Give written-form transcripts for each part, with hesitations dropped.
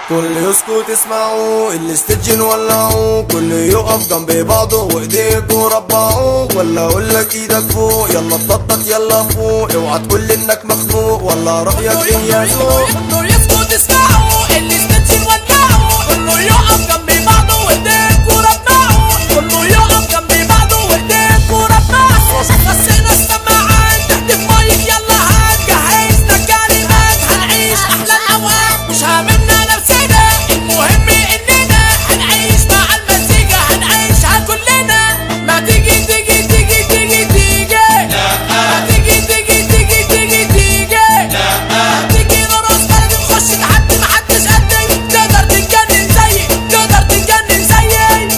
كل يسكت اسمعوا الاستيج نولعوا، كل يقف جنب بعضه وايديكوا ربعوا، ولا اقولك ايدك فوق يلا تنطط يلا فوق، اوعى تقول انك مخنوق ولا رايك ايه يا ذوق. كله يسكت اسمعوا الاستيج نولعوا، كله يقف جنب بعضه وايديكوا ربعوا، كله يقف جنب بعضه وايديكوا ربعوا. غسينا السماعات تحدف مايك يلا هات، جهزنا كلمات هنعيش احلى الاوقات، مش هاممنا نفسنا المهم اننا هنعيش مع المزيكا هنعيشها كلنا. ما تيجي تيجي تيجي تيجي تيجي ما تيجي تيجي تيجي تيجي تيجي تيجي نرقص بلد نخش تحدي محدش قدك، تقدر تتجنن زيي تقدر تتجنن زيي.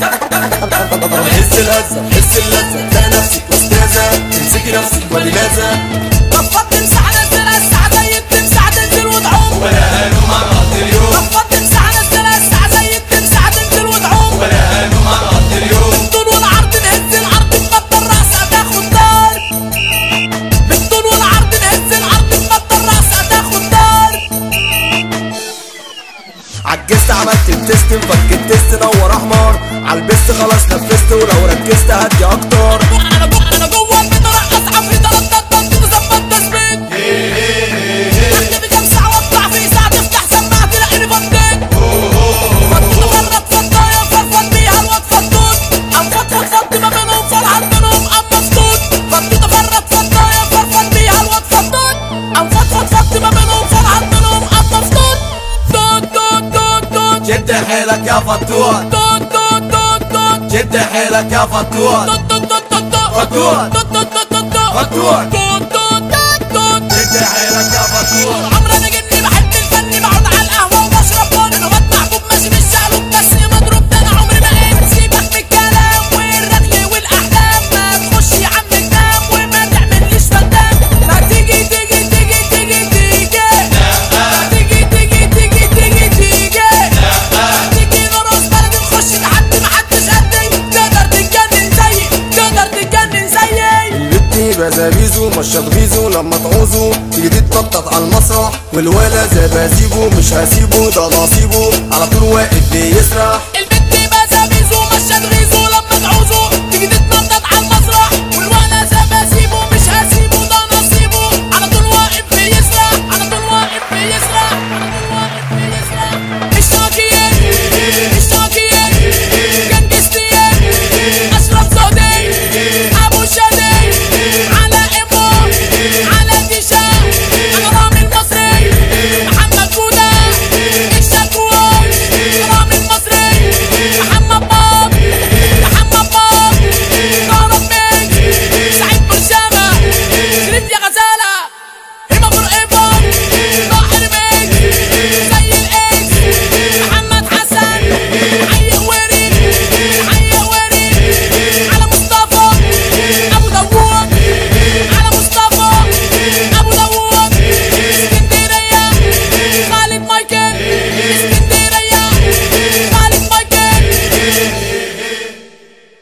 حس الهزة حس اللذة تلاقي نفسك استاذة تمسكي نفسك ولماذا رفضت تمسح نزلها الساعة زي التمسح تنزل وتعوم، ولا قالوا مع نقضي اليوم. رفضت تمسح نزلها الساعة زي التمسح تنزل وتعوم، ولا قالوا مع نقضي اليوم. بالطول والعرض نهز العرض تبطل راسها تاخد دار، بالطول والعرض نهز العرض تبطل راسها تاخد دار. عجزت عملت التست مفك التست نور احمر، عالبست خلاص نفست ولو ركزت هدي اكتر. انا جوه البيت ارقص عفريت اتنطط وظبط تثبيت، احنا بكام ساعة واطلع في ساعة تفتح سماعة تلاقيني فضيت، فضيت افرط فضايا فرفض بيها الواد فضوت، قام فض ما بينهم فرحان منهم قام مفضوط، فضيت افرط فضايا فرفض بيها الواد فضوت، قام فض ما بينهم فرحان منهم قام مفضوط. توت توت توت توت شد حيلك يا فتوح، توت توت توت توت شد حيلك يا فتوح، فتوح فتوح شد حيلك يا فتوح. عمري انا جني بحب الفن بقعد على القهوه وبشرب بون، انا واد محبوب ماشي بالشقلب بس مضروب، ده انا عمري ما قلت سيبك من الكلام والرغي والاحلام، ما تخش يا عم تنام وما تعمليش فدان. ما تيجي تيجي تيجي تيجي تيجي ما تيجي تيجي تيجي تيجي تيجي ما تيجي نرقص بلد نخش تحدي محدش قدي، تقدر تتجنن زيي تقدر تتجنن زيي. البت بزابيزو مش هتغيظه لما تعوزه، تيجي تتنطط على المسرح والولا زبازيبه، مش هسيبه ده نصيبه على طول واقف بيسرح.